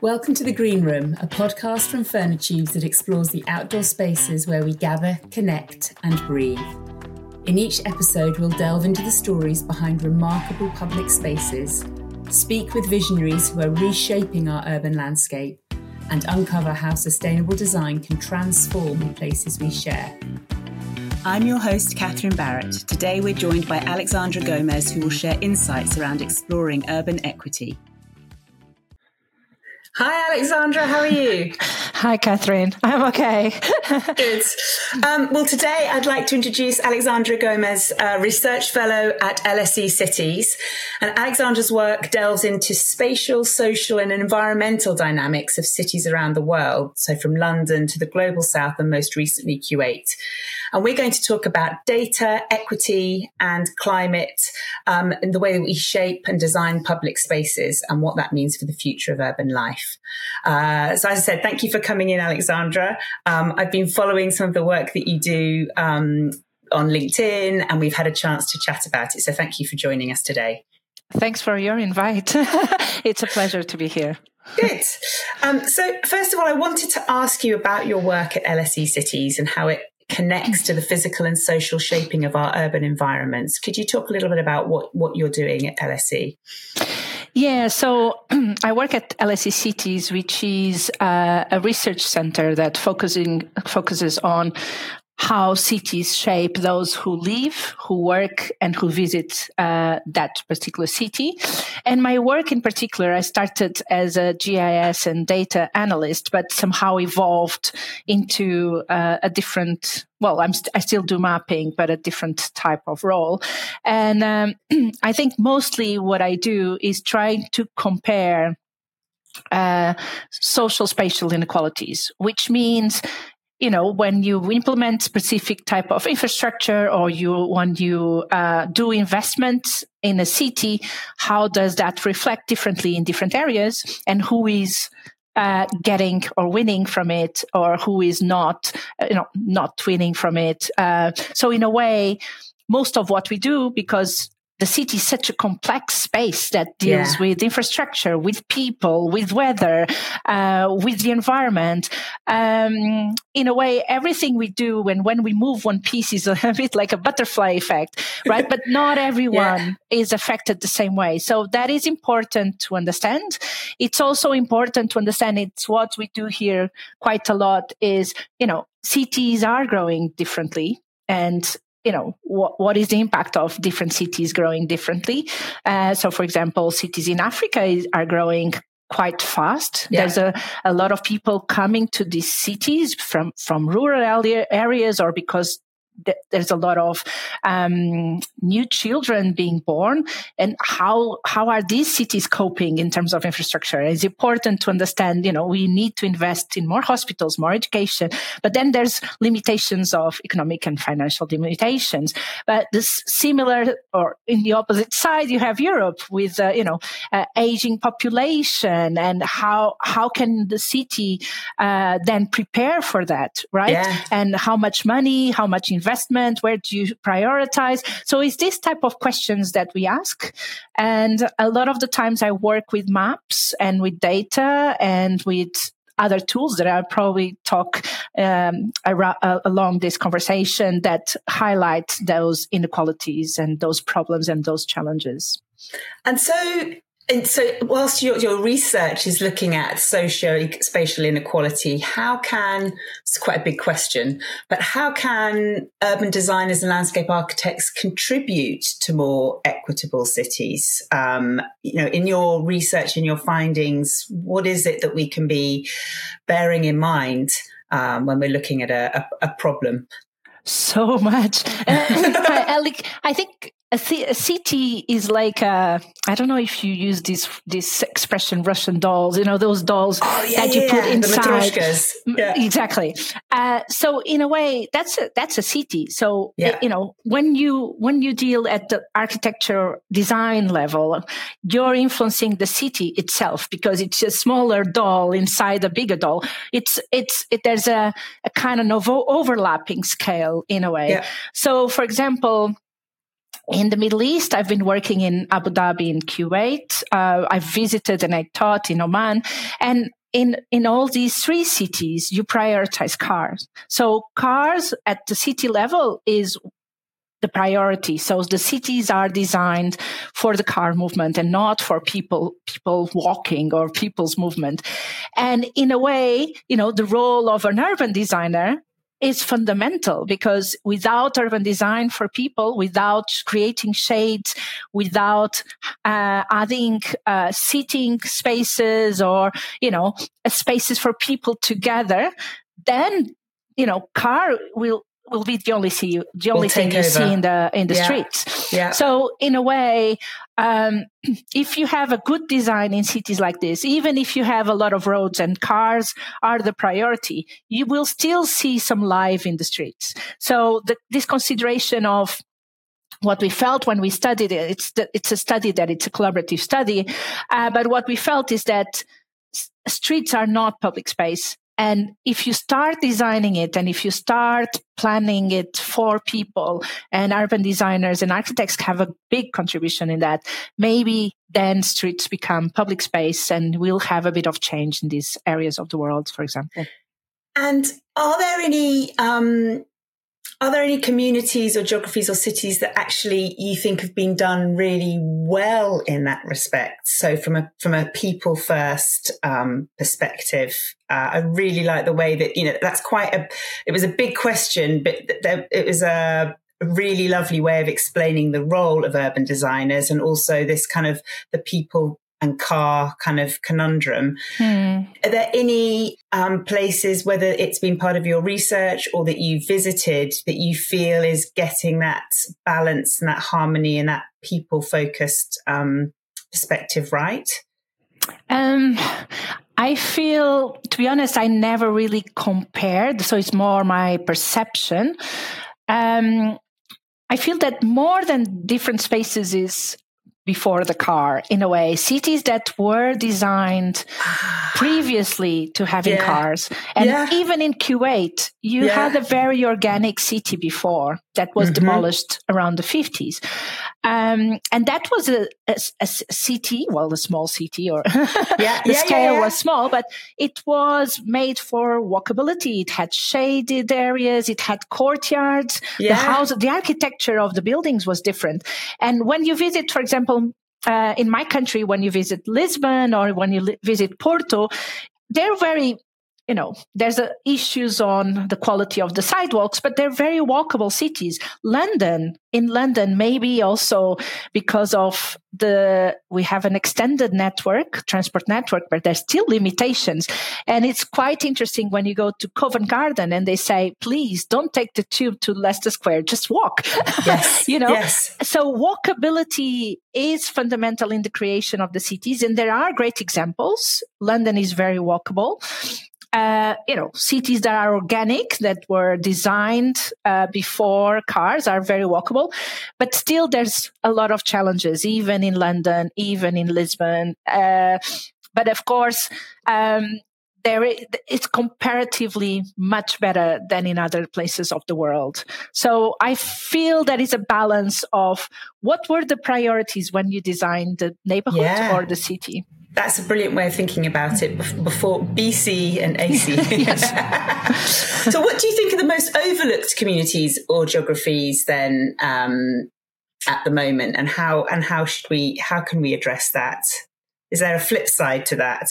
Welcome to The Green Room, a podcast from Furnitubes that explores the outdoor spaces where we gather, connect and breathe. In each episode, we'll delve into the stories behind remarkable public spaces, speak with visionaries who are reshaping our urban landscape, and uncover how sustainable design can transform the places we share. I'm your host, Catherine Barrett. Today we're joined by Alexandra Gomez, who will share insights around exploring urban equity. Hi, Alexandra. How are you? Hi, Catherine. I'm okay. Good. Well, today I'd like to introduce Alexandra Gomez, a research fellow at LSE Cities. And Alexandra's work delves into spatial, social and environmental dynamics of cities around the world. So from London to the global south and most recently Kuwait. And we're going to talk about data, equity and climate in the way that we shape and design public spaces and what that means for the future of urban life. So as I said, thank you for coming in, Alexandra. I've been following some of the work that you do on LinkedIn, and we've had a chance to chat about it. So thank you for joining us today. Thanks for your invite. It's a pleasure to be here. Good. So first of all, I wanted to ask you about your work at LSE Cities and how it connects to the physical and social shaping of our urban environments. Could you talk a little bit about what you're doing at LSE? Yeah, so I work at LSE Cities, which is a research center that focuses on how cities shape those who live, who work, and who visit that particular city. And my work in particular, I started as a GIS and data analyst, but somehow evolved into a different, I still do mapping, but a different type of role. And I think mostly what I do is try to compare social spatial inequalities, which means when you implement specific type of infrastructure or when you do investment in a city, how does that reflect differently in different areas, and who is getting or winning from it, or who is not winning from it. So in a way, most of what we do, because the city is such a complex space that deals with infrastructure, with people, with weather, with the environment. In a way, everything we do when we move one piece is a bit like a butterfly effect, right? But not everyone is affected the same way. So that is important to understand. It's also important to understand it's what we do here quite a lot is, cities are growing differently, and what is the impact of different cities growing differently? So, for example, cities in Africa are growing quite fast. Yeah. There's a lot of people coming to these cities from rural areas, or because there's a lot of new children being born. And how are these cities coping in terms of infrastructure? It's important to understand, we need to invest in more hospitals, more education, but then there's limitations of economic and financial limitations. But this similar, or in the opposite side, you have Europe with, aging population, and how can the city then prepare for that, right? Yeah. And how much money, how much investment, where do you prioritize? So it's this type of questions that we ask. And a lot of the times I work with maps and with data and with other tools that I'll probably talk along this conversation that highlight those inequalities and those problems and those challenges. And so whilst your research is looking at socio-spatial inequality, it's quite a big question, but how can urban designers and landscape architects contribute to more equitable cities? In your research, in your findings, what is it that we can be bearing in mind when we're looking at a problem? So much. I think a city is like I don't know if you use this expression, Russian dolls, those dolls that you put inside. The matryoshkas. Yeah. Exactly. So in a way, that's a city. So, when you deal at the architecture design level, you're influencing the city itself because it's a smaller doll inside a bigger doll. There's a kind of overlapping scale in a way. Yeah. So for example, In the Middle East, I've been working in Abu Dhabi and Kuwait. I've visited and I taught in Oman. And in all these three cities, you prioritize cars. So cars at the city level is the priority. So the cities are designed for the car movement and not for people walking or people's movement. And in a way, the role of an urban designer is fundamental, because without urban design for people, without creating shades, without adding seating spaces or, spaces for people to gather, then, car will be the only thing you see in the streets. Yeah. So in a way, if you have a good design in cities like this, even if you have a lot of roads and cars are the priority, you will still see some life in the streets. So this consideration of what we felt when we studied it, it's a study that it's a collaborative study, but what we felt is that streets are not public space. And if you start designing it and if you start planning it for people, and urban designers and architects have a big contribution in that, maybe then streets become public space and we'll have a bit of change in these areas of the world, for example. And are there any communities or geographies or cities that actually you think have been done really well in that respect? So from a people first perspective, I really like the way that, that's it was a big question, but it was a really lovely way of explaining the role of urban designers and also this kind of the people and car kind of conundrum. Are there any places, whether it's been part of your research or that you visited, that you feel is getting that balance and that harmony and that people-focused perspective right? I feel, to be honest, I never really compared, so it's more my perception. I feel that more than different spaces is before the car, in a way, cities that were designed previously to having cars. And even in Kuwait, you had a very organic city before that was demolished around the 50s. And that was a city, well, a small city, or the scale was small, but it was made for walkability. It had shaded areas. It had courtyards. The architecture of the buildings was different. And when you visit, for example, in my country, when you visit Lisbon or when you visit Porto, they're very, there's issues on the quality of the sidewalks, but they're very walkable cities. In London, maybe also because of we have an extended transport network, but there's still limitations. And it's quite interesting when you go to Covent Garden and they say, please don't take the tube to Leicester Square, just walk. Yes. Yes. So walkability is fundamental in the creation of the cities. And there are great examples. London is very walkable. Cities that are organic, that were designed before cars, are very walkable. But still, there's a lot of challenges, even in London, even in Lisbon. But of course, it's comparatively much better than in other places of the world. So I feel that is a balance of what were the priorities when you designed the neighborhood or the city. That's a brilliant way of thinking about it, before BC and AC. So what do you think are the most overlooked communities or geographies then at the moment, and how can we address that? Is there a flip side to that?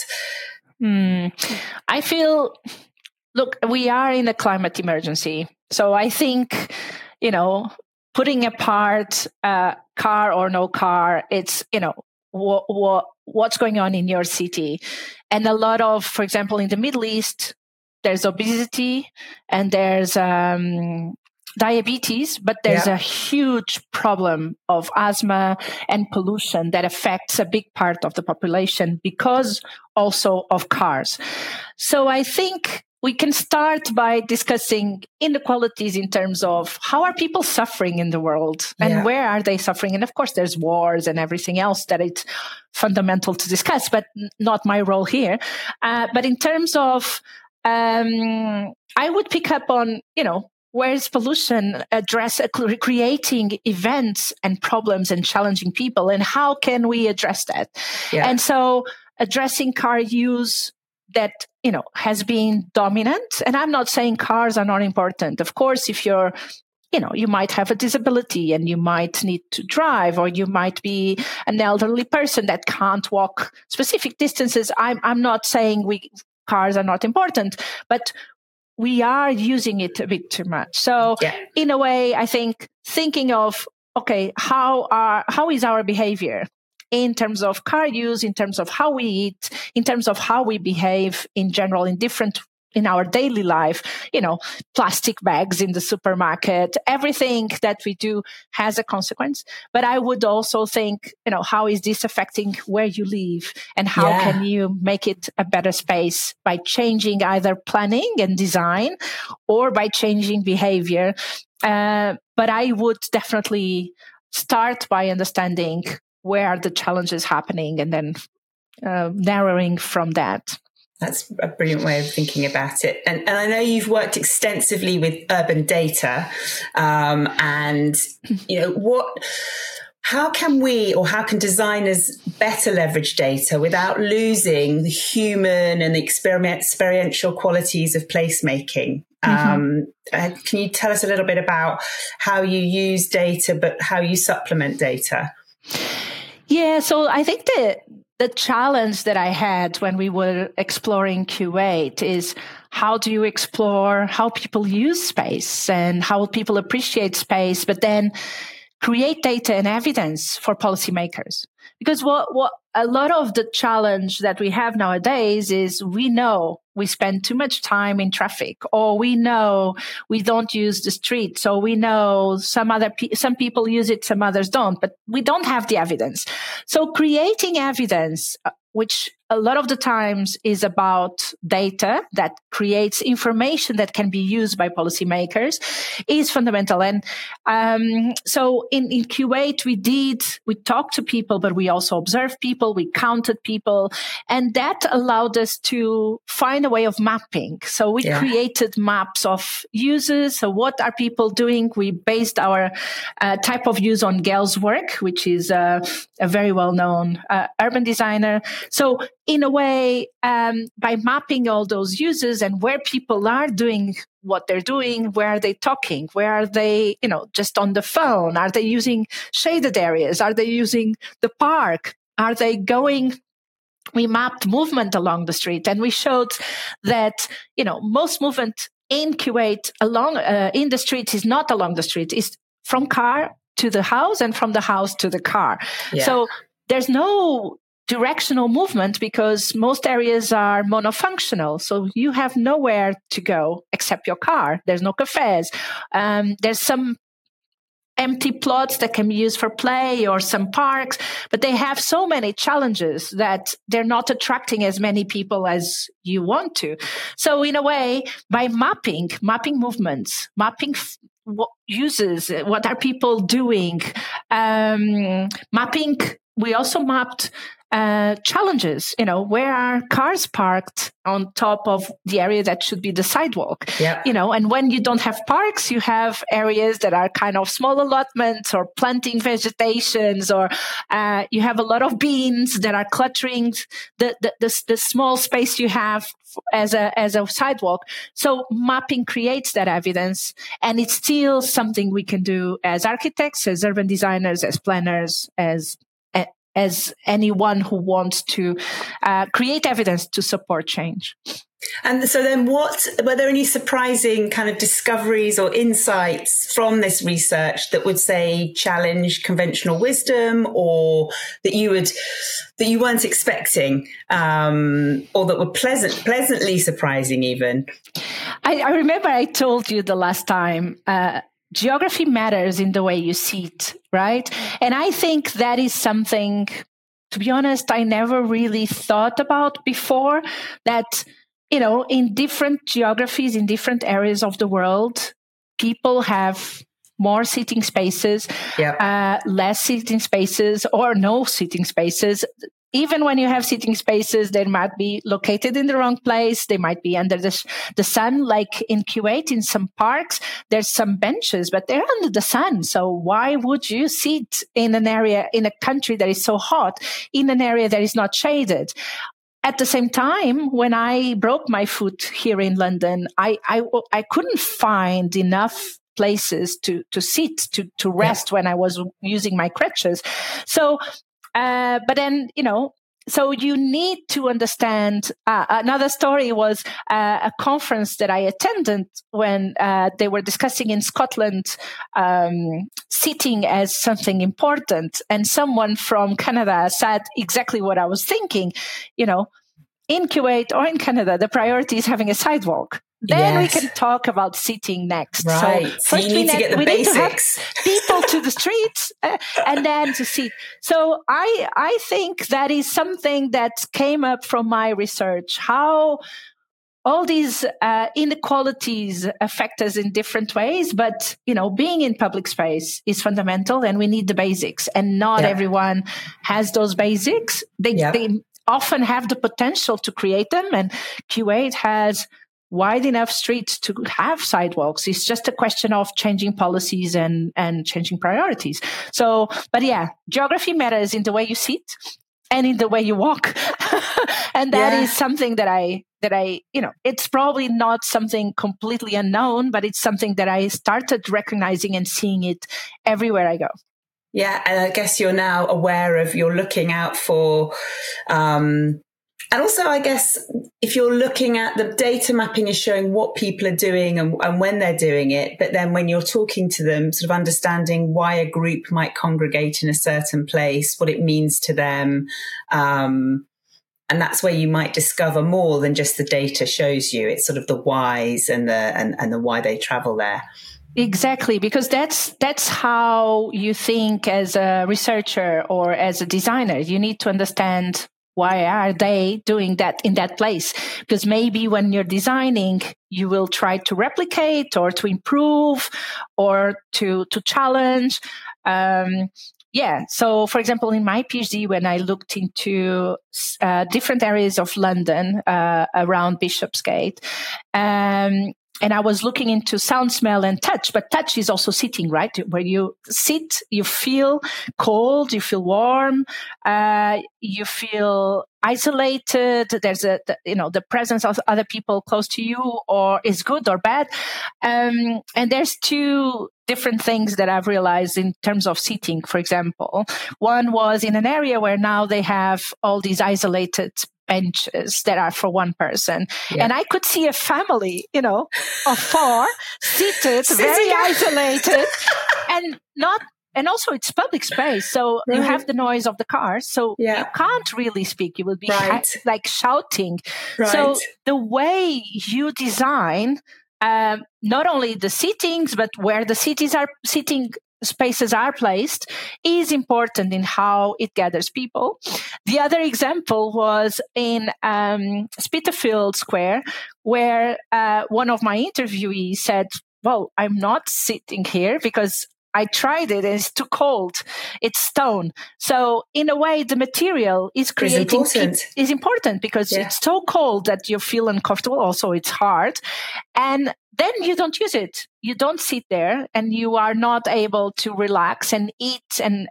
I feel, look, we are in a climate emergency. So I think, putting apart car or no car, it's, what's going on in your city. And a lot of, for example, in the Middle East, there's obesity and there's diabetes, but there's a huge problem of asthma and pollution that affects a big part of the population because also of cars. So I think we can start by discussing inequalities in terms of how are people suffering in the world and where are they suffering? And of course, there's wars and everything else that it's fundamental to discuss, but not my role here. But in terms of, I would pick up on, where is pollution creating events and problems and challenging people, and how can we address that? Yeah. And so addressing car use that, has been dominant. And I'm not saying cars are not important. Of course, if you're, you might have a disability and you might need to drive, or you might be an elderly person that can't walk specific distances. I'm not saying cars are not important, but we are using it a bit too much. So in a way, I think thinking of, okay, how is our behavior in terms of car use, in terms of how we eat, in terms of how we behave in general in our daily life, plastic bags in the supermarket, everything that we do has a consequence. But I would also think, how is this affecting where you live, and how can you make it a better space by changing either planning and design or by changing behavior. But I would definitely start by understanding where are the challenges happening, and then narrowing from that. That's a brilliant way of thinking about it. And I know you've worked extensively with urban data, and how can designers better leverage data without losing the human and the experiential qualities of placemaking? Can you tell us a little bit about how you use data, but how you supplement data? Yeah, so I think the challenge that I had when we were exploring Kuwait is, how do you explore how people use space and how people appreciate space, but then create data and evidence for policymakers? Because what a lot of the challenge that we have nowadays is, we know we spend too much time in traffic, or we know we don't use the street. So we know some people use it, some others don't, but we don't have the evidence. So creating evidence, which a lot of the times is about data that creates information that can be used by policymakers, is fundamental. And so in Kuwait, we talked to people, but we also observed people, we counted people, and that allowed us to find a way of mapping. So we created maps of users. So what are people doing? We based our type of use on Gail's work, which is a very well-known urban designer. So in a way, by mapping all those users and where people are doing what they're doing, where are they talking? Where are they, just on the phone? Are they using shaded areas? Are they using the park? Are they going? We mapped movement along the street, and we showed that, most movement in Kuwait in the street is not along the street. It's from car to the house and from the house to the car. Yeah. So there's no directional movement because most areas are monofunctional. So you have nowhere to go except your car. There's no cafes. There's some empty plots that can be used for play or some parks, but they have so many challenges that they're not attracting as many people as you want to. So in a way, by mapping movements, mapping what uses, what are people doing, mapping, we also mapped challenges, where are cars parked on top of the area that should be the sidewalk, and when you don't have parks, you have areas that are kind of small allotments or planting vegetations, or you have a lot of beans that are cluttering the small space you have as a sidewalk. So mapping creates that evidence, and it's still something we can do as architects, as urban designers, as planners, as anyone who wants to create evidence to support change. And so then were there any surprising kind of discoveries or insights from this research that would say challenge conventional wisdom, or that you weren't expecting, or that were pleasantly surprising even? I remember I told you the last time, geography matters in the way you see it, right? And I think that is something, to be honest, I never really thought about before, that, in different geographies, in different areas of the world, people have more seating spaces, less seating spaces, or no seating spaces. even when you have sitting spaces, they might be located in the wrong place. They might be under the sun, like in Kuwait, in some parks. There's some benches, but they're under the sun. So why would you sit in an area, in a country that is so hot, in an area that is not shaded? At the same time, when I broke my foot here in London, I couldn't find enough places to sit, to rest when I was using my crutches. So, but then, so you need to understand. Another story was a conference that I attended when they were discussing in Scotland sitting as something important. And someone from Canada said exactly what I was thinking. In Kuwait or in Canada, the priority is having a sidewalk. Then we can talk about sitting next. Right. So first you need to get the basics. Need to have people to the streets and then to sit. So I think that is something that came up from my research, how all these inequalities affect us in different ways. But, being in public space is fundamental and we need the basics. And not everyone has those basics. They often have the potential to create them. And Kuwait has wide enough streets to have sidewalks. It's just a question of changing policies and changing priorities. So, but geography matters in the way you sit and in the way you walk. And that is something that I, it's probably not something completely unknown, but it's something that I started recognizing and seeing it everywhere I go. Yeah. And I guess you're now aware of, you're looking out for, and also, I guess, if you're looking at the data mapping is showing what people are doing and when they're doing it, but then when you're talking to them, sort of understanding why a group might congregate in a certain place, what it means to them. And that's where you might discover more than just the data shows you. It's sort of the whys and the why they travel there. Exactly, because that's how you think as a researcher or as a designer. You need to understand why are they doing that in that place? Because maybe when you're designing, you will try to replicate or to improve or to challenge. So, for example, in my PhD, when I looked into different areas of London around Bishopsgate, and I was looking into sound, smell, and touch, but touch is also sitting, right? Where you sit, you feel cold, you feel warm, you feel isolated. There's the presence of other people close to you, or is good or bad. And there's two different things that I've realized in terms of seating, for example. One was in an area where now they have all these isolated benches that are for one person. Yeah. And I could see a family, of four seated, very isolated and also it's public space. So you have the noise of the cars. So you can't really speak. You will be like shouting. Right. So the way you design, not only the seatings, but where the sitting spaces are placed is important in how it gathers people. The other example was in Spitalfields Square, where one of my interviewees said, well, I'm not sitting here because I tried it and it's too cold. It's stone. So in a way, the material is is important because it's so cold that you feel uncomfortable. Also, it's hard. And then you don't use it. You don't sit there and you are not able to relax and eat and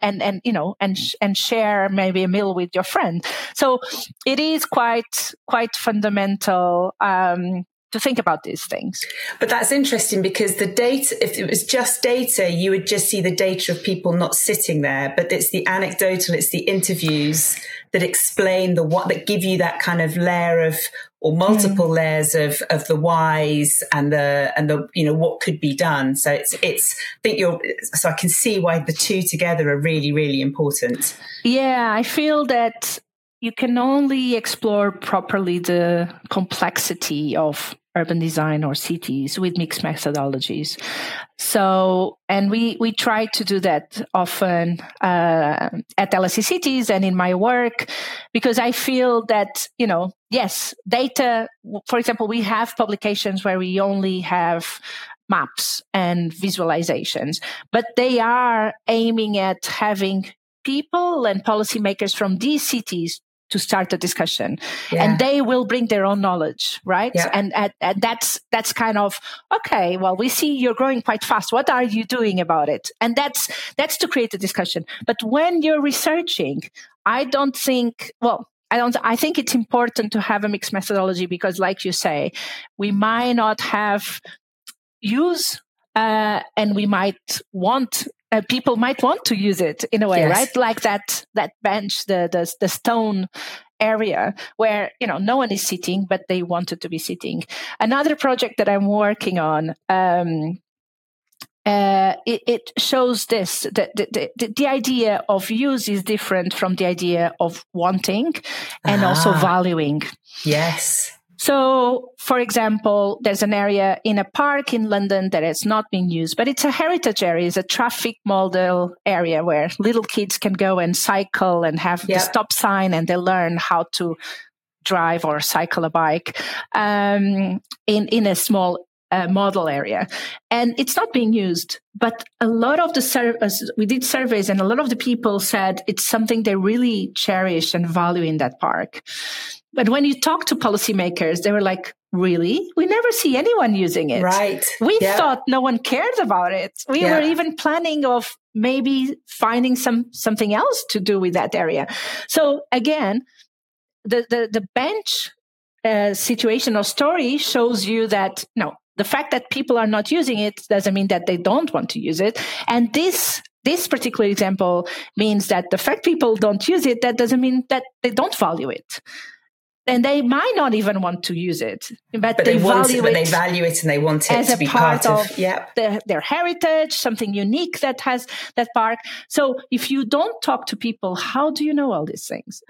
share maybe a meal with your friend. So it is quite fundamental, to think about these things. But that's interesting because the data, if it was just data, you would just see the data of people not sitting there, but it's the anecdotal, it's the interviews that explain that give you that kind of layer of, or multiple layers of the whys and the what could be done. So so I can see why the two together are really, really important. Yeah, I feel that you can only explore properly the complexity of urban design or cities with mixed methodologies. So, and we try to do that often at LSE Cities and in my work, because I feel that, yes, data, for example, we have publications where we only have maps and visualizations, but they are aiming at having people and policymakers from these cities to start a discussion, and they will bring their own knowledge, right? And that's kind of, okay, well, we see you're growing quite fast. What are you doing about it? And that's to create a discussion. But when you're researching, I think it's important to have a mixed methodology, because like you say, we might not have use, and we might want, people might want to use it in a way, right? Like that bench, the stone area where, no one is sitting, but they wanted to be sitting. Another project that I'm working on, it shows this, that the idea of use is different from the idea of wanting and also valuing. Yes. So, for example, there's an area in a park in London that has not been used, but it's a heritage area. It's a traffic model area where little kids can go and cycle and have the stop sign, and they learn how to drive or cycle a bike in a small model area. And it's not being used. But a lot of we did surveys, and a lot of the people said it's something they really cherish and value in that park. But when you talk to policymakers, they were like, really? We never see anyone using it. Right. We thought no one cared about it. We were even planning of maybe finding something else to do with that area. So again, the bench situation or story shows you that, no, the fact that people are not using it doesn't mean that they don't want to use it. And this particular example means that the fact people don't use it, that doesn't mean that they don't value it. And they might not even want to use it, but they value it and they want it as to be part of their heritage, something unique that has that park. So if you don't talk to people, how do you know all these things?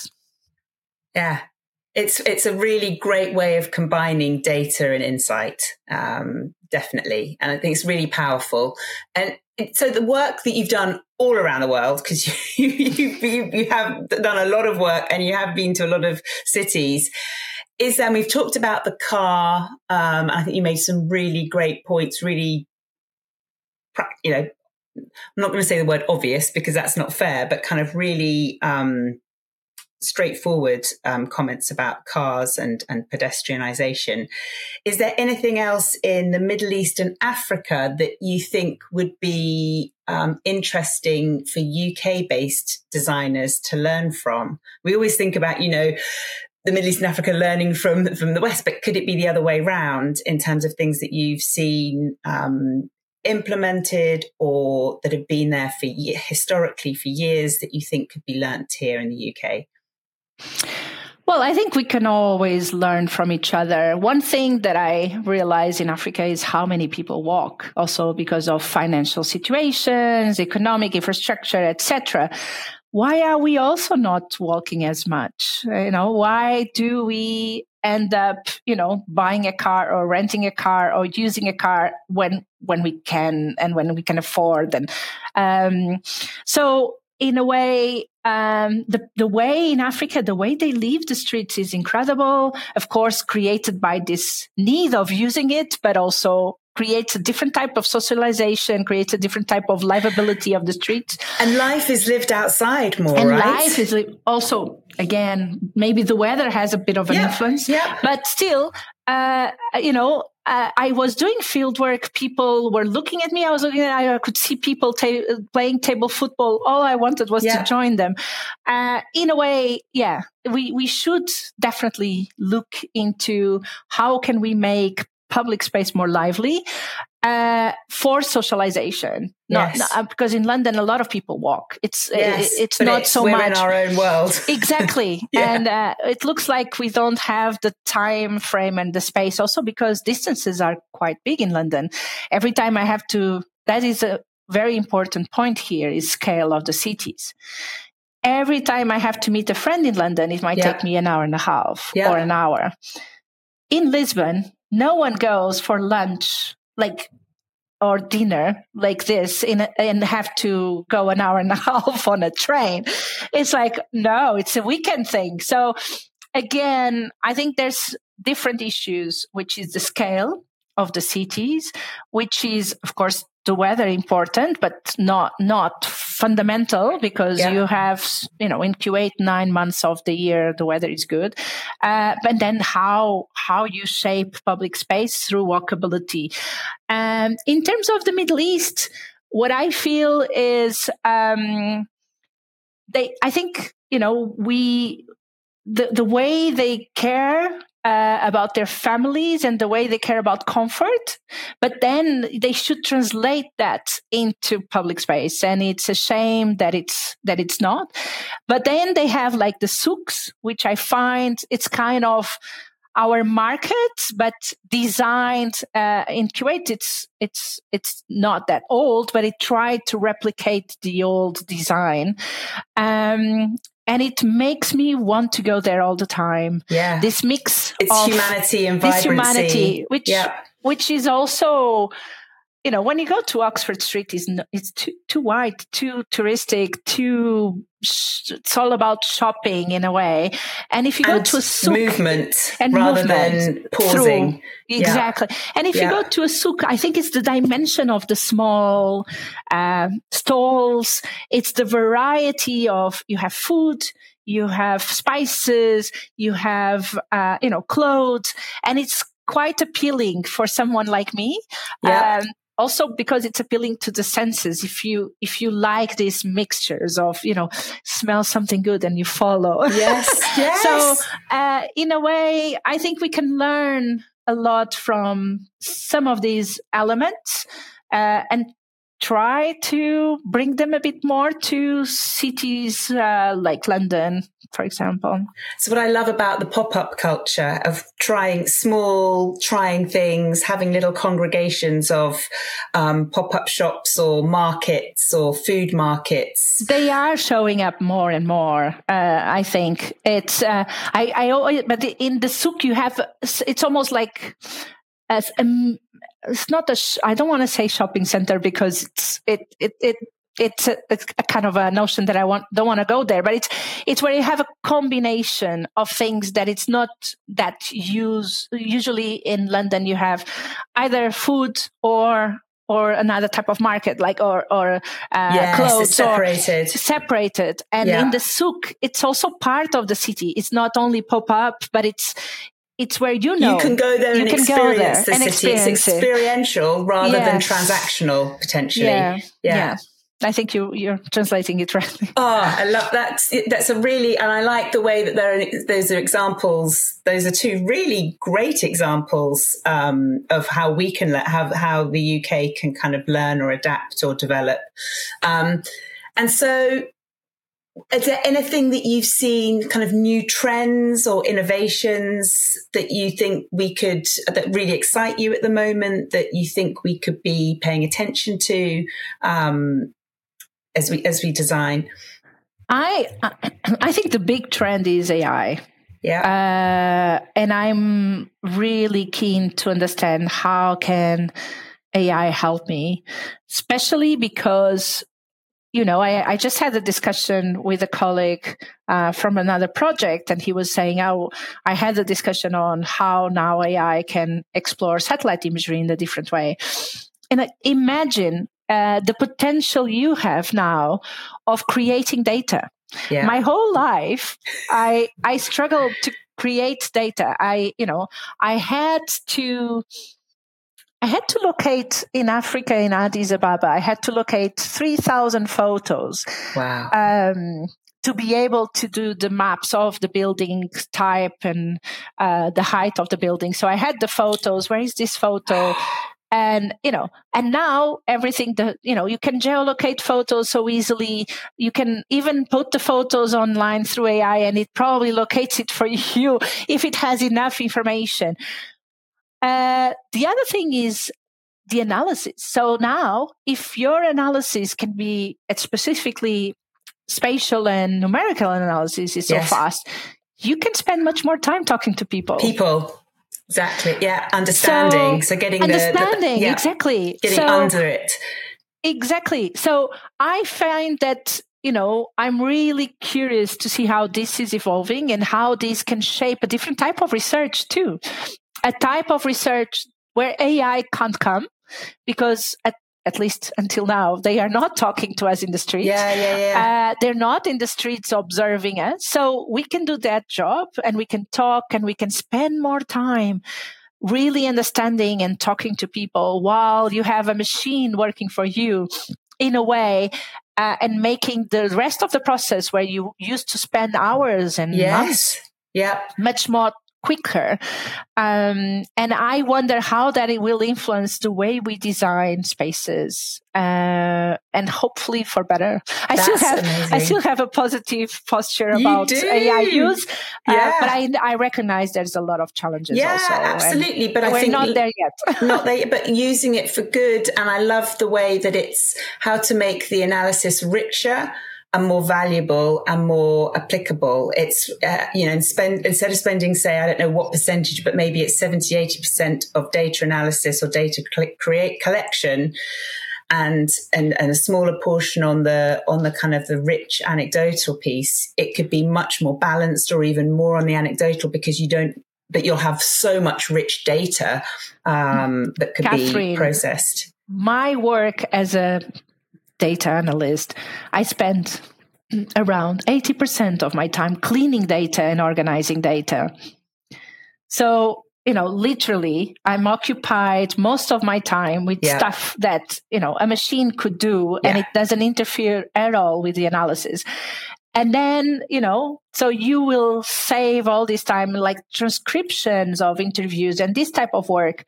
It's a really great way of combining data and insight, definitely. And I think it's really powerful. And so the work that you've done all around the world, because you have done a lot of work and you have been to a lot of cities, is we've talked about the car. I think you made some really great points, really, I'm not going to say the word obvious because that's not fair, but kind of really straightforward comments about cars and pedestrianisation. Is there anything else in the Middle East and Africa that you think would be interesting for UK-based designers to learn from? We always think about, the Middle East and Africa learning from the West, but could it be the other way round in terms of things that you've seen implemented or that have been there historically for years that you think could be learnt here in the UK? Well, I think we can always learn from each other. One thing that I realize in Africa is how many people walk, also because of financial situations, economic infrastructure, etc. Why are we also not walking as much? Why do we end up, buying a car or renting a car or using a car when we can and when we can afford? And so in a way, the way in Africa, the way they leave the streets is incredible. Of course, created by this need of using it, but also creates a different type of socialization, creates a different type of livability of the streets. And life is lived outside more, and right? Life is also, again, maybe the weather has a bit of an influence, but still, I was doing field work. People were looking at me. I could see people playing table football. All I wanted was to join them. In a way, we should definitely look into how can we make public space more lively for socialization. Not because in London a lot of people walk. It's not so much. We're in our own world. Exactly. And it looks like we don't have the time frame and the space also because distances are quite big in London. Every time I have to, that is a very important point here, is scale of the cities. Every time I have to meet a friend in London, it might take me an hour and a half or an hour. In Lisbon, no one goes for lunch or dinner like this and have to go an hour and a half on a train. It's like, no, it's a weekend thing. So again, I think there's different issues, which is the scale of the cities, which is, of course, the weather important, but not fundamental, because you have, in Kuwait, 9 months of the year, the weather is good. But then how you shape public space through walkability. In terms of the Middle East, what I feel is, I think, the way they care about their families and the way they care about comfort, but then they should translate that into public space. And it's a shame that it's not. But then they have like the souks, which I find it's kind of our market, but designed in Kuwait. It's not that old, but it tried to replicate the old design. And it makes me want to go there all the time. Yeah. This mix of humanity and vibrancy. Which is also, when you go to Oxford Street, it's too wide, too touristic, it's all about shopping in a way. And if you go to a souk, movement rather than pausing. Exactly. Yeah. And if you go to a souk, I think it's the dimension of the small stalls. It's the variety of, you have food, you have spices, you have, clothes, and it's quite appealing for someone like me. Yeah. Also because it's appealing to the senses. If you like these mixtures of, smell something good and you follow. Yes. So in a way, I think we can learn a lot from some of these elements and try to bring them a bit more to cities like London, for example. So what I love about the pop-up culture of trying things, having little congregations of pop-up shops or markets or food markets. They are showing up more and more. I think it's, I always, but in the souk you have, it's almost like it's not I don't want to say shopping center, because it's a kind of a notion that don't want to go there, but it's where you have a combination of things that it's not that usually in London you have either food or another type of market, like or clothes, it's separated. And in the souk, it's also part of the city. It's not only pop up, but it's where you can go there and experience the city. It's experiential rather than transactional, potentially. Yeah. I think you're translating it rightly. Oh, I love that. That's a really, and I like the way that those are examples. Those are two really great examples of how we can how the UK can kind of learn or adapt or develop. And so, is there anything that you've seen, kind of new trends or innovations that you think that really excite you at the moment, that you think we could be paying attention to as we design? I think the big trend is AI. Yeah. And I'm really keen to understand how can AI help me, especially because, I just had a discussion with a colleague from another project, and he was saying, I had a discussion on how now AI can explore satellite imagery in a different way. And imagine the potential you have now of creating data. Yeah. My whole life, I struggled to create data. I had to locate in Africa, in Addis Ababa. I had to locate 3,000 photos. Wow. To be able to do the maps of the building type and the height of the building. So I had the photos. Where is this photo? And, and now everything you can geolocate photos so easily. You can even put the photos online through AI, and it probably locates it for you if it has enough information. The other thing is the analysis. So now, if your analysis can be specifically spatial and numerical analysis is so fast, you can spend much more time talking to people. Exactly. Yeah. Understanding. So getting exactly. Getting under it. Exactly. So I find that, I'm really curious to see how this is evolving and how this can shape a different type of research too. A type of research where AI can't come, because at least until now, they are not talking to us in the streets. They're not in the streets observing us. So we can do that job, and we can talk, and we can spend more time really understanding and talking to people while you have a machine working for you in a way, and making the rest of the process where you used to spend hours and months much more quicker. And I wonder how that it will influence the way we design spaces, and hopefully for better. I still have a positive posture about AI use, but I recognize there's a lot of challenges. Also, absolutely. But I we're think not there yet. But using it for good. And I love the way that it's how to make the analysis richer and more valuable and more applicable. It's, instead of spending, say, I don't know what percentage, but maybe it's 70, 80% of data analysis or data collection, and a smaller portion on the kind of the rich anecdotal piece. It could be much more balanced, or even more on the anecdotal, because you'll have so much rich data, that could be processed. My work as a data analyst, I spend around 80% of my time cleaning data and organizing data. So, literally, I'm occupied most of my time with stuff that, a machine could do, and it doesn't interfere at all with the analysis. And then, so you will save all this time, like transcriptions of interviews and this type of work.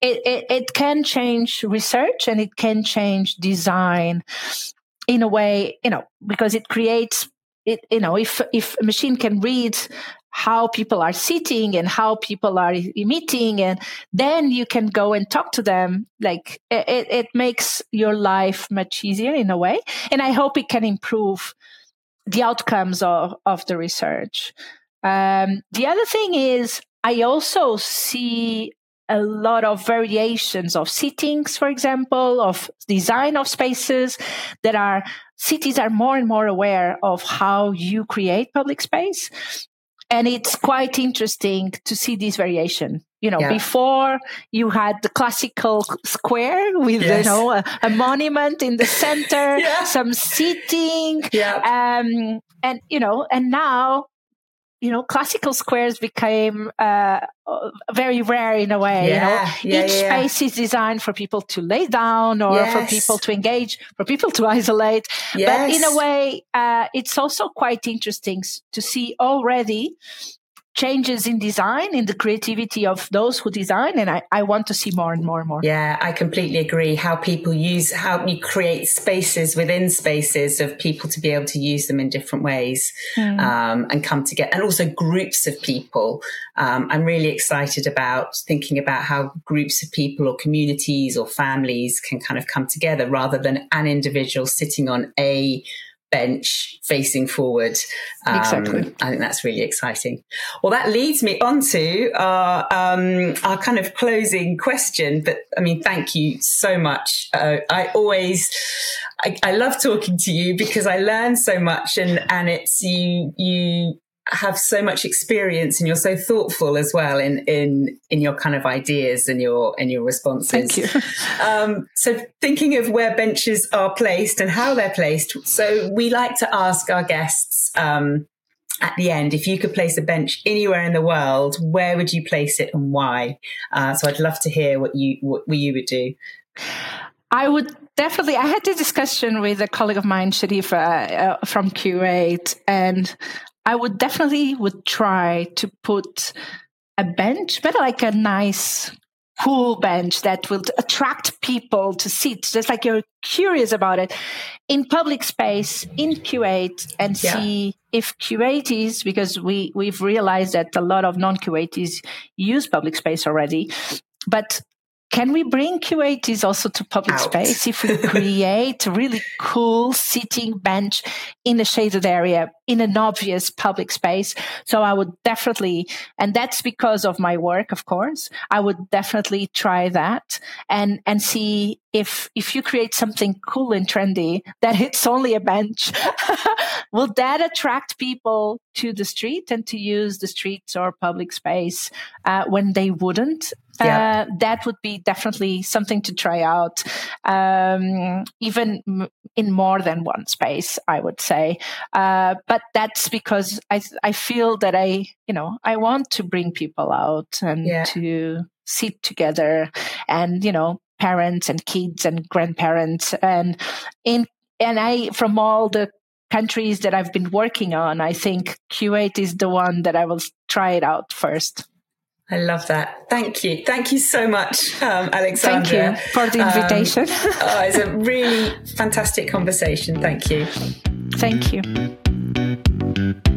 It can change research, and it can change design in a way, because it creates it, if a machine can read how people are sitting and how people are emitting, and then you can go and talk to them. Like it makes your life much easier in a way. And I hope it can improve the outcomes of the research. The other thing is, I also see a lot of variations of sittings, for example, of design of spaces cities are more and more aware of how you create public space. And it's quite interesting to see this variation. Before you had the classical square with, a monument in the center, some seating, and now, classical squares became very rare in a way. Each space is designed for people to lay down, or for people to engage, for people to isolate. But in a way, it's also quite interesting to see already changes in design, in the creativity of those who design. And I want to see more and more and more. Yeah, I completely agree. How you create spaces within spaces of people to be able to use them in different ways, and come together. And also groups of people. I'm really excited about thinking about how groups of people or communities or families can kind of come together rather than an individual sitting on a bench facing forward. Exactly. I think that's really exciting. Well, that leads me on to our kind of closing question. But I mean, thank you so much. I love talking to you because I learn so much, and it's you have so much experience, and you're so thoughtful as well in your kind of ideas and your responses. Thank you. So thinking of where benches are placed and how they're placed. So we like to ask our guests at the end, if you could place a bench anywhere in the world, where would you place it and why? So I'd love to hear what you would do. I would definitely. I had this discussion with a colleague of mine, Sharifa, from Q8, and I would try to put a bench, but like a nice, cool bench that will attract people to sit, just like you're curious about it, in public space in Q8, and see if Q8s, because we've realized that a lot of non-Q8s use public space already, but can we bring Q8s also to public space if we create a really cool sitting bench in a shaded area in an obvious public space? So I would definitely, and that's because of my work, of course, I would definitely try that and see if you create something cool and trendy that it's only a bench, will that attract people to the street and to use the streets or public space when they wouldn't that would be definitely something to try out, even in more than one space, I would say. But that's because I feel that I want to bring people out and to sit together, and parents and kids and grandparents, and I, from all the countries that I've been working on, I think Kuwait is the one that I will try it out first. I love that. Thank you. Thank you so much, Alexandra. Thank you for the invitation. It's a really fantastic conversation. Thank you. Thank you.